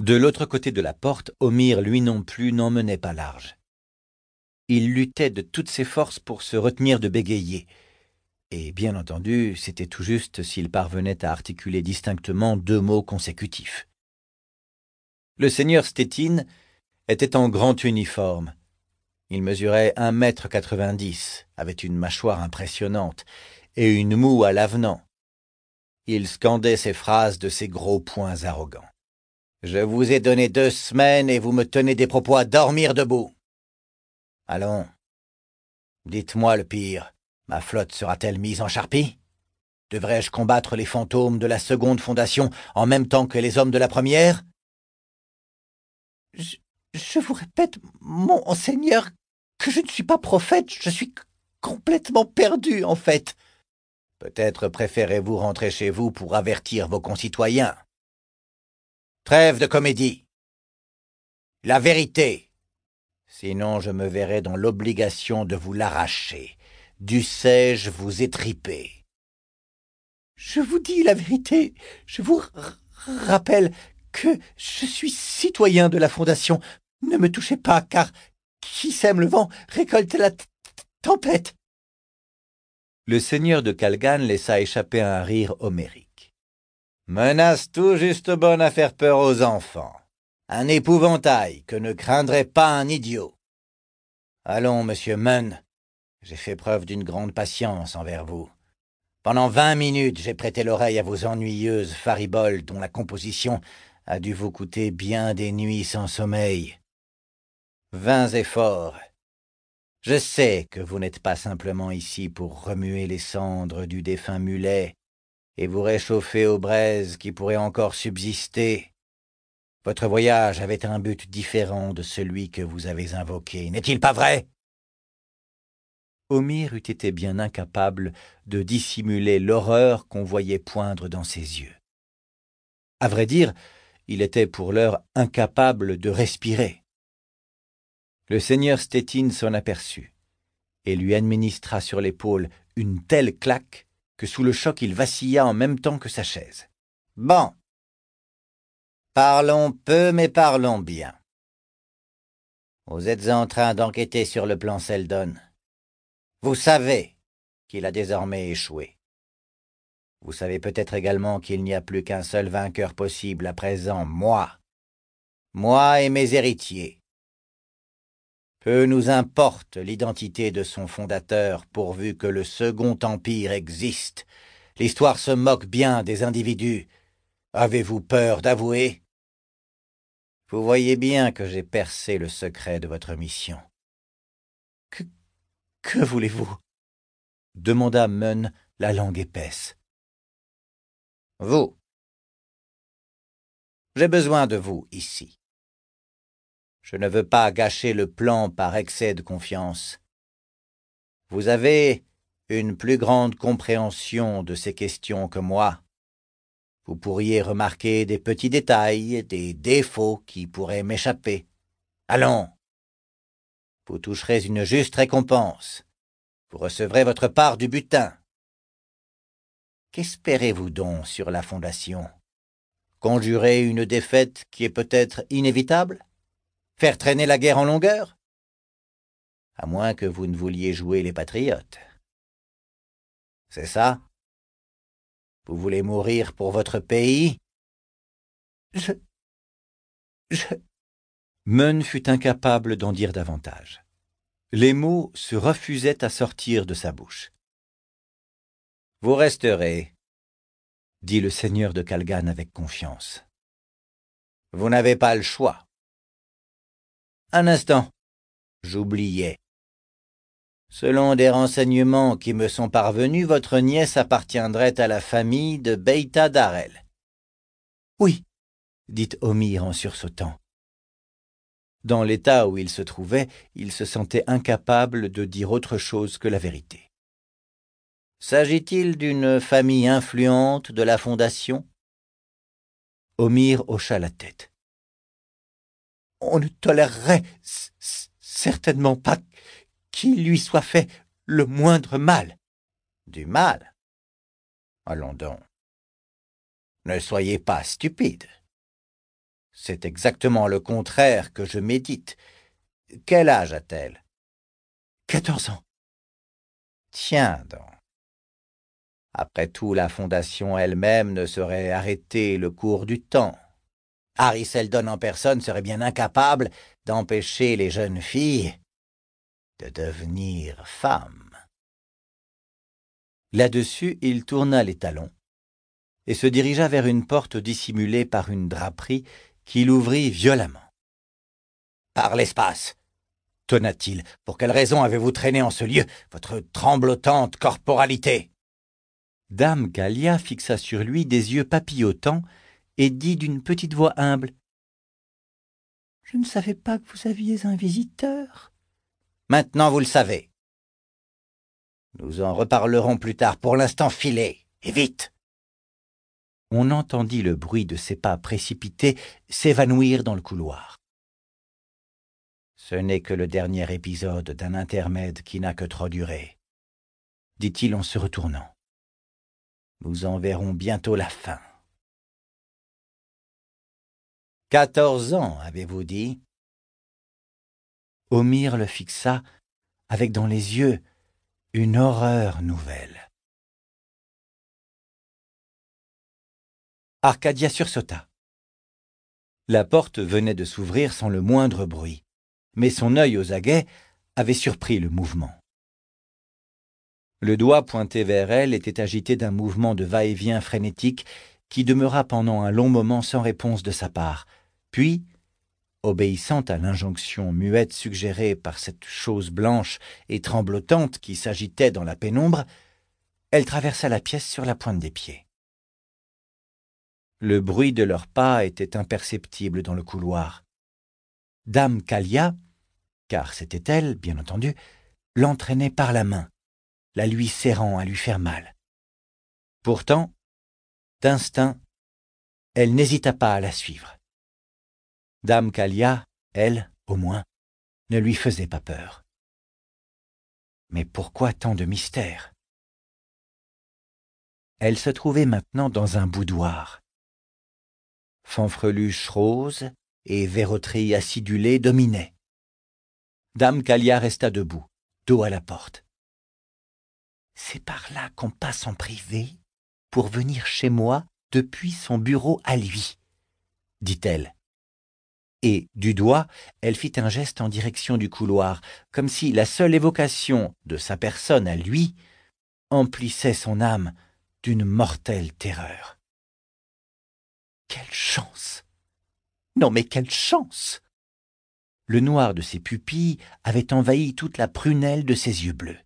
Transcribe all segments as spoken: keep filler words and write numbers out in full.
De l'autre côté de la porte, Omir, lui non plus, n'en menait pas large. Il luttait de toutes ses forces pour se retenir de bégayer. Et bien entendu, c'était tout juste s'il parvenait à articuler distinctement deux mots consécutifs. Le seigneur Stettin était en grand uniforme. Il mesurait un mètre quatre-vingt-dix, avait une mâchoire impressionnante et une moue à l'avenant. Il scandait ses phrases de ses gros poings arrogants. « Je vous ai donné deux semaines et vous me tenez des propos à dormir debout. Allons, dites-moi le pire. Ma flotte sera-t-elle mise en charpie? Devrais-je combattre les fantômes de la seconde fondation en même temps que les hommes de la première? Je, je vous répète, mon seigneur, que je ne suis pas prophète, je suis complètement perdu, en fait. Peut-être préférez-vous rentrer chez vous pour avertir vos concitoyens. Trêve de comédie. La vérité. Sinon je me verrai dans l'obligation de vous l'arracher. Dussé-je vous étriper? Je vous dis la vérité. Je vous rappelle que je suis citoyen de la Fondation. Ne me touchez pas, car qui sème le vent récolte la tempête. Le seigneur de Kalgan laissa échapper un rire homérique. Menace tout juste bonne à faire peur aux enfants. Un épouvantail que ne craindrait pas un idiot. Allons, monsieur Munn, j'ai fait preuve d'une grande patience envers vous. Pendant vingt minutes, j'ai prêté l'oreille à vos ennuyeuses fariboles dont la composition a dû vous coûter bien des nuits sans sommeil. Vains efforts. Je sais que vous n'êtes pas simplement ici pour remuer les cendres du défunt mulet et vous réchauffer aux braises qui pourraient encore subsister. Votre voyage avait un but différent de celui que vous avez invoqué, n'est-il pas vrai? Omir eût été bien incapable de dissimuler l'horreur qu'on voyait poindre dans ses yeux. À vrai dire, il était pour l'heure incapable de respirer. Le seigneur Stettin s'en aperçut et lui administra sur l'épaule une telle claque que sous le choc il vacilla en même temps que sa chaise. « Bon, parlons peu mais parlons bien. Vous êtes en train d'enquêter sur le plan Seldon. Vous savez qu'il a désormais échoué. Vous savez peut-être également qu'il n'y a plus qu'un seul vainqueur possible à présent, moi. Moi et mes héritiers. Peu nous importe l'identité de son fondateur, pourvu que le Second Empire existe. L'histoire se moque bien des individus. Avez-vous peur d'avouer? Vous voyez bien que j'ai percé le secret de votre mission. Que, que voulez-vous? Demanda Munn, la langue épaisse. Vous. J'ai besoin de vous ici. Je ne veux pas gâcher le plan par excès de confiance. Vous avez une plus grande compréhension de ces questions que moi. Vous pourriez remarquer des petits détails, des défauts qui pourraient m'échapper. Allons, vous toucherez une juste récompense. Vous recevrez votre part du butin. Qu'espérez-vous donc sur la Fondation? Conjurer une défaite qui est peut-être inévitable? Faire traîner la guerre en longueur? À moins que vous ne vouliez jouer les patriotes. C'est ça? Vous voulez mourir pour votre pays? Je... Je... Munn fut incapable d'en dire davantage. Les mots se refusaient à sortir de sa bouche. « Vous resterez, » dit le seigneur de Kalgan avec confiance. « Vous n'avez pas le choix. » Un instant, j'oubliais. Selon des renseignements qui me sont parvenus, votre nièce appartiendrait à la famille de Beita Darel. « Oui, » dit Omir en sursautant. Dans l'état où il se trouvait, il se sentait incapable de dire autre chose que la vérité. S'agit-il d'une famille influente de la Fondation? Omir hocha la tête. On ne tolérerait certainement pas qu'il lui soit fait le moindre mal. Du mal? Allons donc. Ne soyez pas stupide. C'est exactement le contraire que je médite. Quel âge a-t-elle? Quatorze ans. Tiens donc. Après tout, la Fondation elle-même ne saurait arrêter le cours du temps. Harry Seldon en personne serait bien incapable d'empêcher les jeunes filles de devenir femmes. Là-dessus, il tourna les talons et se dirigea vers une porte dissimulée par une draperie qu'il ouvrit violemment. « Par l'espace !» tonna-t-il. « Pour quelle raison avez-vous traîné en ce lieu votre tremblotante corporalité ?» Dame Calia fixa sur lui des yeux papillotants et dit d'une petite voix humble: « Je ne savais pas que vous aviez un visiteur. »« Maintenant vous le savez. Nous en reparlerons plus tard. Pour l'instant, filez, et vite !» On entendit le bruit de ses pas précipités s'évanouir dans le couloir. « Ce n'est que le dernier épisode d'un intermède qui n'a que trop duré, » dit-il en se retournant. « Nous en verrons bientôt la fin. »« Quatorze ans, avez-vous dit ?» Omer le fixa, avec dans les yeux une horreur nouvelle. Arcadia sursauta. La porte venait de s'ouvrir sans le moindre bruit, mais son œil aux aguets avait surpris le mouvement. Le doigt pointé vers elle était agité d'un mouvement de va-et-vient frénétique qui demeura pendant un long moment sans réponse de sa part. Puis, obéissant à l'injonction muette suggérée par cette chose blanche et tremblotante qui s'agitait dans la pénombre, elle traversa la pièce sur la pointe des pieds. Le bruit de leurs pas était imperceptible dans le couloir. Dame Calia, car c'était elle, bien entendu, l'entraînait par la main, la lui serrant à lui faire mal. Pourtant, d'instinct, elle n'hésita pas à la suivre. Dame Calia, elle, au moins, ne lui faisait pas peur. Mais pourquoi tant de mystère? Elle se trouvait maintenant dans un boudoir. Fanfreluche rose et verroterie acidulée dominaient. Dame Calia resta debout, dos à la porte. « C'est par là qu'on passe en privé pour venir chez moi depuis son bureau à lui, » dit-elle. Et, du doigt, elle fit un geste en direction du couloir, comme si la seule évocation de sa personne à lui emplissait son âme d'une mortelle terreur. Quelle chance! Non mais quelle chance! Le noir de ses pupilles avait envahi toute la prunelle de ses yeux bleus.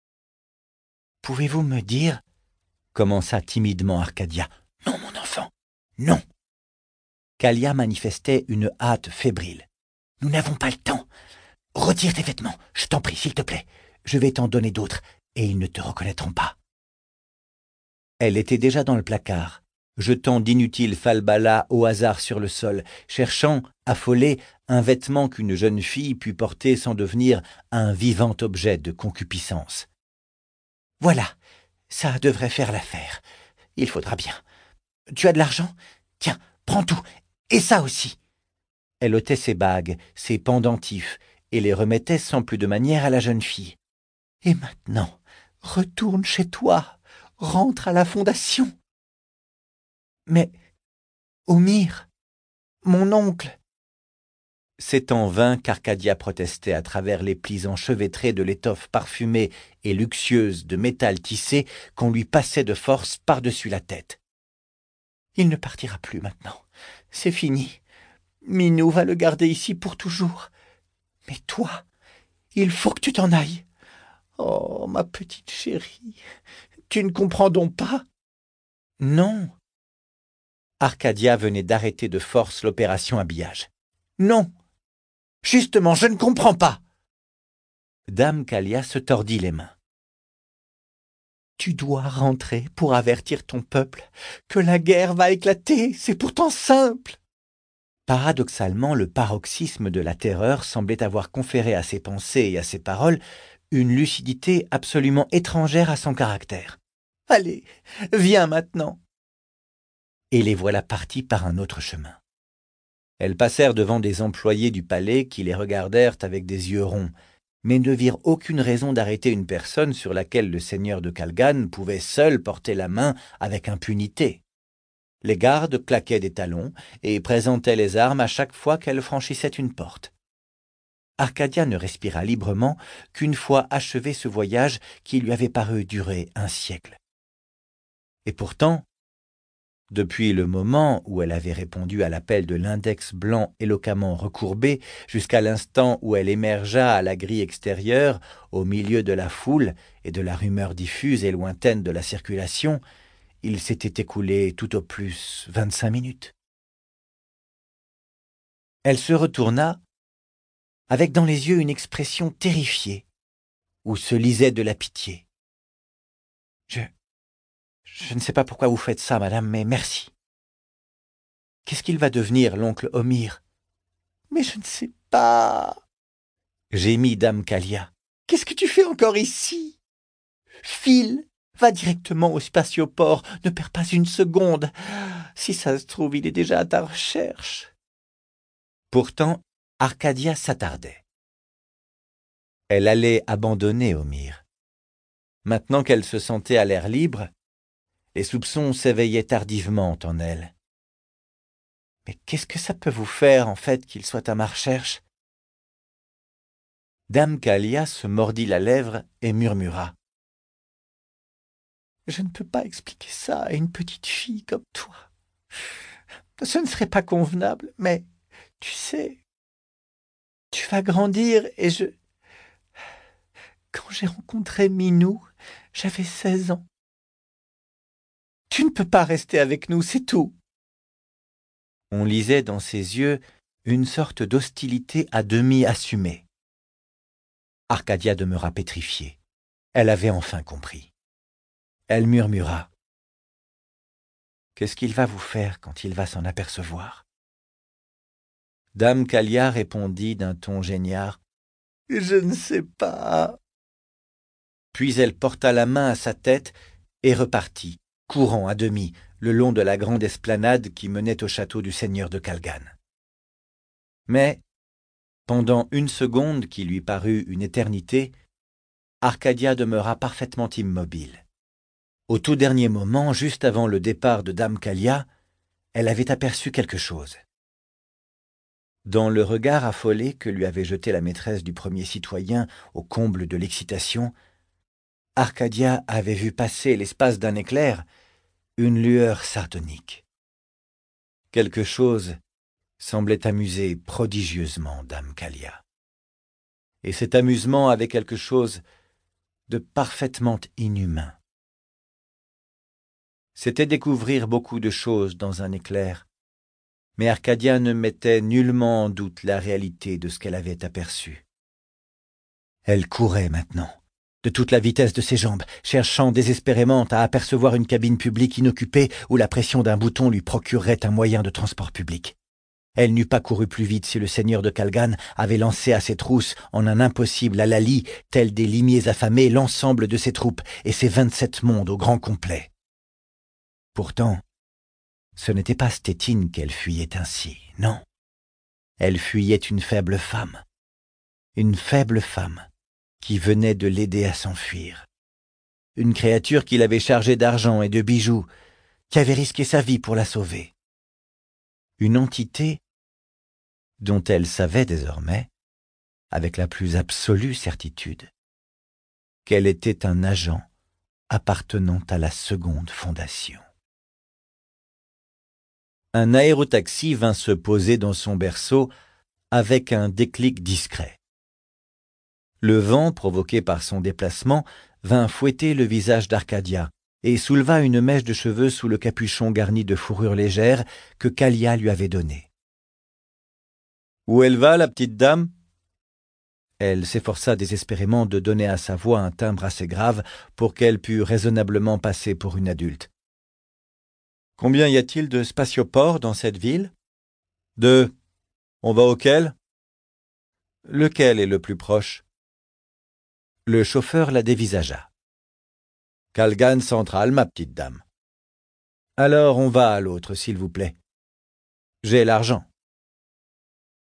« Pouvez-vous me dire, » commença timidement Arcadia. « Non, mon enfant, non !» Calia manifestait une hâte fébrile. « Nous n'avons pas le temps. Retire tes vêtements, je t'en prie, s'il te plaît. Je vais t'en donner d'autres, et ils ne te reconnaîtront pas. » Elle était déjà dans le placard, jetant d'inutiles falbalas au hasard sur le sol, cherchant, affolée, un vêtement qu'une jeune fille pût porter sans devenir un vivant objet de concupiscence. « Voilà, ça devrait faire l'affaire. Il faudra bien. Tu as de l'argent? Tiens, prends tout, et ça aussi. » Elle ôtait ses bagues, ses pendentifs, et les remettait sans plus de manière à la jeune fille. « Et maintenant, retourne chez toi, rentre à la Fondation. »« Mais, Omer, mon oncle !» C'est en vain qu'Arcadia protestait à travers les plis enchevêtrés de l'étoffe parfumée et luxueuse de métal tissé qu'on lui passait de force par-dessus la tête. « Il ne partira plus maintenant. C'est fini. Minou va le garder ici pour toujours. Mais toi, il faut que tu t'en ailles. Oh, ma petite chérie, tu ne comprends donc pas? » « Non. » Arcadia venait d'arrêter de force l'opération habillage. « Non. Justement, je ne comprends pas. » Dame Calia se tordit les mains. « Tu dois rentrer pour avertir ton peuple que la guerre va éclater, c'est pourtant simple. » Paradoxalement, le paroxysme de la terreur semblait avoir conféré à ses pensées et à ses paroles une lucidité absolument étrangère à son caractère. « Allez, viens maintenant. » Et les voilà partis par un autre chemin. Elles passèrent devant des employés du palais qui les regardèrent avec des yeux ronds, mais ne virent aucune raison d'arrêter une personne sur laquelle le seigneur de Calgan pouvait seul porter la main avec impunité. Les gardes claquaient des talons et présentaient les armes à chaque fois qu'elle franchissait une porte. Arcadia ne respira librement qu'une fois achevé ce voyage qui lui avait paru durer un siècle. Et pourtant, depuis le moment où elle avait répondu à l'appel de l'index blanc éloquemment recourbé, jusqu'à l'instant où elle émergea à la grille extérieure, au milieu de la foule et de la rumeur diffuse et lointaine de la circulation, il s'était écoulé tout au plus vingt-cinq minutes. Elle se retourna, avec dans les yeux une expression terrifiée, où se lisait de la pitié. « Je... je ne sais pas pourquoi vous faites ça, madame, mais merci. » « Qu'est-ce qu'il va devenir, l'oncle Omir ?»« Mais je ne sais pas. » gémit dame Kalia. « Qu'est-ce que tu fais encore ici? File, va directement au spatioport, ne perds pas une seconde. Si ça se trouve, il est déjà à ta recherche. » Pourtant, Arcadia s'attardait. Elle allait abandonner Omir. Maintenant qu'elle se sentait à l'air libre, les soupçons s'éveillaient tardivement en elle. Mais qu'est-ce que ça peut vous faire, en fait, qu'il soit à ma recherche? Dame Kalia se mordit la lèvre et murmura. « Je ne peux pas expliquer ça à une petite fille comme toi. Ce ne serait pas convenable, mais tu sais, tu vas grandir et je... Quand j'ai rencontré Minou, j'avais seize ans. Tu ne peux pas rester avec nous, c'est tout. » On lisait dans ses yeux une sorte d'hostilité à demi assumée. Arcadia demeura pétrifiée. Elle avait enfin compris. Elle murmura. « Qu'est-ce qu'il va vous faire quand il va s'en apercevoir ?» Dame Kalia répondit d'un ton geignard. « Je ne sais pas. » Puis elle porta la main à sa tête et repartit, courant à demi, le long de la grande esplanade qui menait au château du seigneur de Calgan. Mais, pendant une seconde qui lui parut une éternité, Arcadia demeura parfaitement immobile. Au tout dernier moment, juste avant le départ de dame Kalia, elle avait aperçu quelque chose. Dans le regard affolé que lui avait jeté la maîtresse du premier citoyen au comble de l'excitation, Arcadia avait vu passer l'espace d'un éclair une lueur sardonique. Quelque chose semblait amuser prodigieusement dame Kalia. Et cet amusement avait quelque chose de parfaitement inhumain. C'était découvrir beaucoup de choses dans un éclair, mais Arcadia ne mettait nullement en doute la réalité de ce qu'elle avait aperçu. Elle courait maintenant, de toute la vitesse de ses jambes, cherchant désespérément à apercevoir une cabine publique inoccupée où la pression d'un bouton lui procurerait un moyen de transport public. Elle n'eût pas couru plus vite si le seigneur de Calgan avait lancé à ses trousses, en un impossible hallali, tels des limiers affamés, l'ensemble de ses troupes et ses vingt-sept mondes au grand complet. Pourtant, ce n'était pas Stétine qu'elle fuyait ainsi, non. Elle fuyait une faible femme, une faible femme, qui venait de l'aider à s'enfuir. Une créature qui l'avait chargée d'argent et de bijoux, qui avait risqué sa vie pour la sauver. Une entité dont elle savait désormais, avec la plus absolue certitude, qu'elle était un agent appartenant à la seconde fondation. Un aérotaxi vint se poser dans son berceau avec un déclic discret. Le vent, provoqué par son déplacement, vint fouetter le visage d'Arcadia et souleva une mèche de cheveux sous le capuchon garni de fourrure légère que Kalia lui avait donné. « Où elle va, la petite dame ?» Elle s'efforça désespérément de donner à sa voix un timbre assez grave pour qu'elle pût raisonnablement passer pour une adulte. « Combien y a-t-il de spatioports dans cette ville ?»« Deux. On va auquel ?»« Lequel est le plus proche ?» Le chauffeur la dévisagea. « Calgan Central, ma petite dame. »« Alors on va à l'autre, s'il vous plaît. J'ai l'argent. »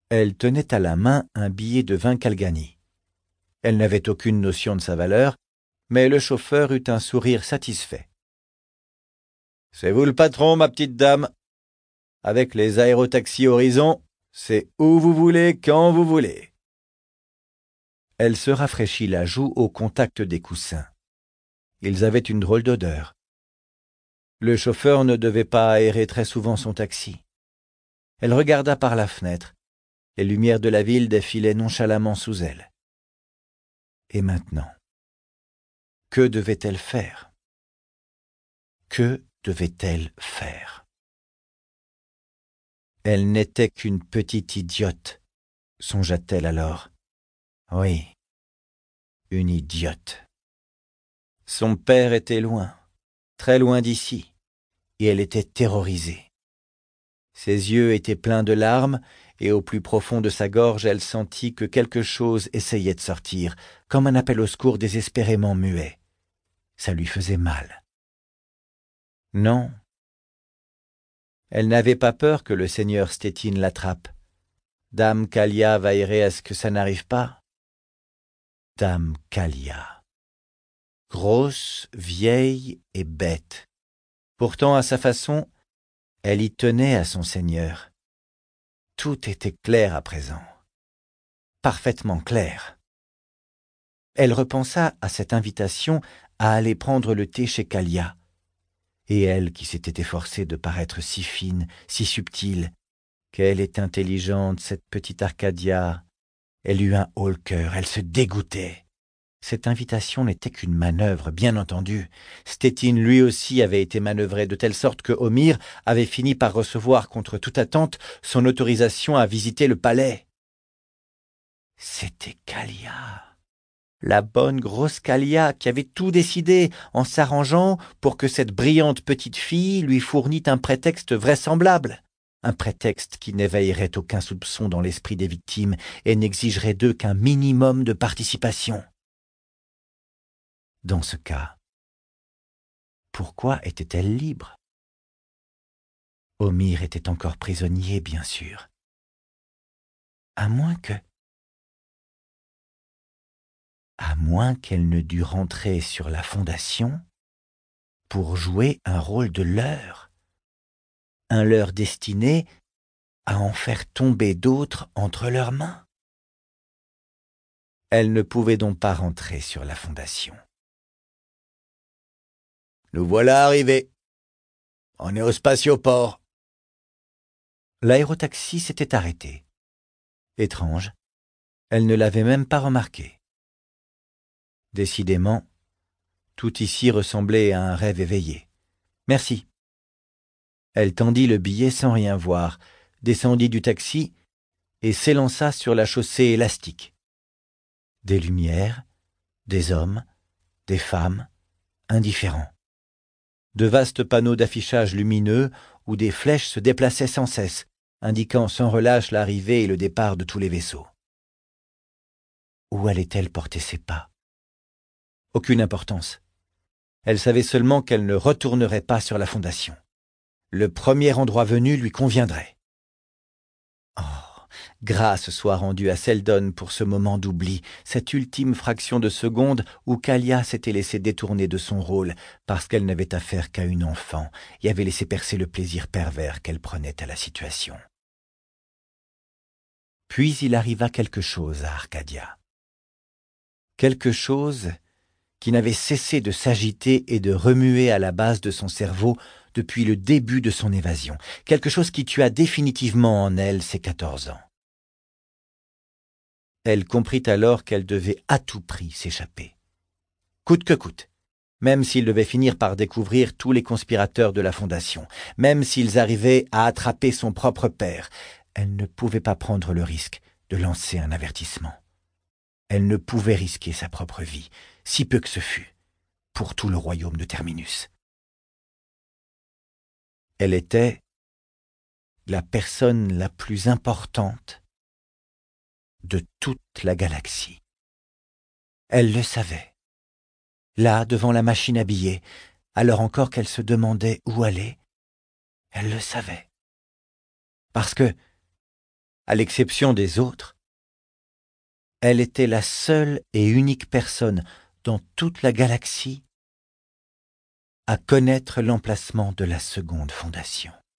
Elle tenait à la main un billet de vingt Khalgani. Elle n'avait aucune notion de sa valeur, mais le chauffeur eut un sourire satisfait. « C'est vous le patron, ma petite dame. Avec les aérotaxis Horizon, c'est où vous voulez, quand vous voulez. » Elle se rafraîchit la joue au contact des coussins. Ils avaient une drôle d'odeur. Le chauffeur ne devait pas aérer très souvent son taxi. Elle regarda par la fenêtre. Les lumières de la ville défilaient nonchalamment sous elle. Et maintenant, que devait-elle faire? Que devait-elle faire? Elle n'était qu'une petite idiote, songea-t-elle alors. Oui, une idiote. Son père était loin, très loin d'ici, et elle était terrorisée. Ses yeux étaient pleins de larmes, et au plus profond de sa gorge, elle sentit que quelque chose essayait de sortir, comme un appel au secours désespérément muet. Ça lui faisait mal. Non. Elle n'avait pas peur que le seigneur Stettin l'attrape. Dame Kalia veillerait à ce que ça n'arrive pas. Dame Kalia. Grosse, vieille et bête. Pourtant, à sa façon, elle y tenait à son seigneur. Tout était clair à présent. Parfaitement clair. Elle repensa à cette invitation à aller prendre le thé chez Kalia. Et elle, qui s'était efforcée de paraître si fine, si subtile, qu'elle est intelligente, cette petite Arcadia. Elle eut un haut-le-cœur, elle se dégoûtait. Cette invitation n'était qu'une manœuvre, bien entendu. Stettin, lui aussi, avait été manœuvré de telle sorte que Homir avait fini par recevoir, contre toute attente, son autorisation à visiter le palais. C'était Kalia. La bonne grosse Kalia qui avait tout décidé en s'arrangeant pour que cette brillante petite fille lui fournît un prétexte vraisemblable. Un prétexte qui n'éveillerait aucun soupçon dans l'esprit des victimes et n'exigerait d'eux qu'un minimum de participation. Dans ce cas, pourquoi était-elle libre? Homir était encore prisonnier, bien sûr. À moins que... À moins qu'elle ne dût rentrer sur la fondation pour jouer un rôle de leurre. Un leurre destiné à en faire tomber d'autres entre leurs mains. Elle ne pouvait donc pas rentrer sur la fondation. Nous voilà arrivés. On est au spatioport. L'aérotaxi s'était arrêté. Étrange, elle ne l'avait même pas remarqué. Décidément, tout ici ressemblait à un rêve éveillé. Merci. Elle tendit le billet sans rien voir, descendit du taxi et s'élança sur la chaussée élastique. Des lumières, des hommes, des femmes, indifférents. De vastes panneaux d'affichage lumineux où des flèches se déplaçaient sans cesse, indiquant sans relâche l'arrivée et le départ de tous les vaisseaux. Où allait-elle porter ses pas? Aucune importance. Elle savait seulement qu'elle ne retournerait pas sur la fondation. Le premier endroit venu lui conviendrait. Oh, grâce soit rendue à Seldon pour ce moment d'oubli, cette ultime fraction de seconde où Kalia s'était laissé détourner de son rôle parce qu'elle n'avait affaire qu'à une enfant et avait laissé percer le plaisir pervers qu'elle prenait à la situation. Puis il arriva quelque chose à Arcadia. Quelque chose qui n'avait cessé de s'agiter et de remuer à la base de son cerveau depuis le début de son évasion. Quelque chose qui tua définitivement en elle ses quatorze ans. Elle comprit alors qu'elle devait à tout prix s'échapper. Coûte que coûte. Même s'ils devaient finir par découvrir tous les conspirateurs de la Fondation, même s'ils arrivaient à attraper son propre père, elle ne pouvait pas prendre le risque de lancer un avertissement. Elle ne pouvait risquer sa propre vie, si peu que ce fût, pour tout le royaume de Terminus. Elle était la personne la plus importante de toute la galaxie. Elle le savait. Là, devant la machine à billets, alors encore qu'elle se demandait où aller, elle le savait. Parce que À l'exception des autres, elle était la seule et unique personne dans toute la galaxie à connaître l'emplacement de la seconde fondation.